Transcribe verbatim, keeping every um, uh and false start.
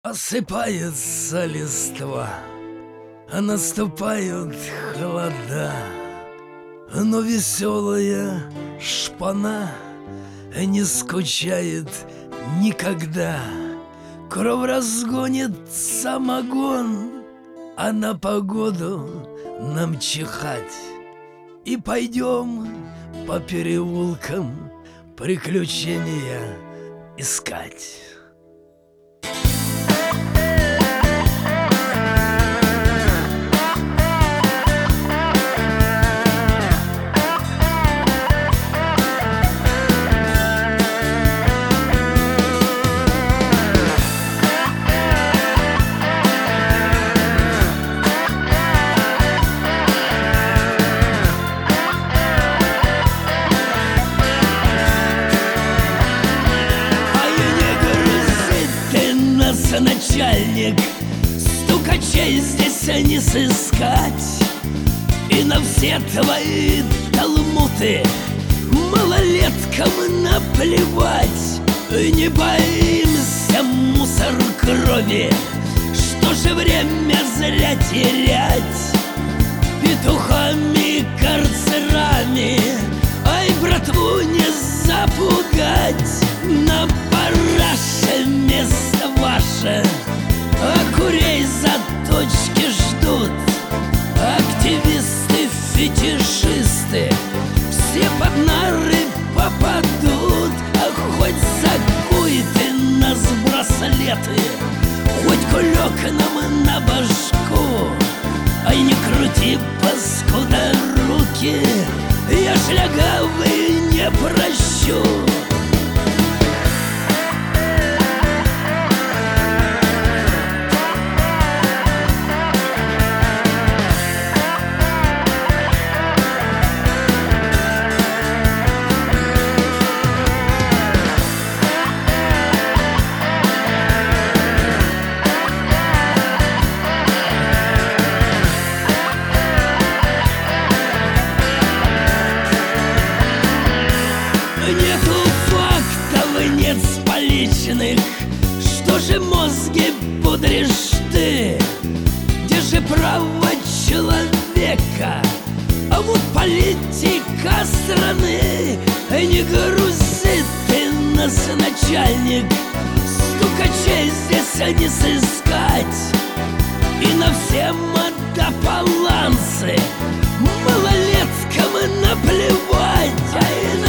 Осыпается листва, а наступают холода, но веселая шпана не скучает никогда. Кровь разгонит самогон, а на погоду нам чихать. И пойдем по переулкам приключения искать. Начальник, стукачей здесь не сыскать. И на все твои талмуты малолеткам наплевать. Не боимся мусор крови, что же время зря терять петухами, карцерами. Ай, братву не запугать. На параше место ваше, а курей заточки ждут. Активисты, фетишисты все под нары попадут. А хоть закуй ты нас браслеты, хоть кулек нам на башку. Ай, не крути, паскуда, руки, я шлягавый не прощу. Нет споличных, что же мозги пудришь ты? Где же право человека, а вот политика страны? Не грузи ты нас, начальник, стукачей здесь не сыскать. И на все модополанцы малолеткам наплевать.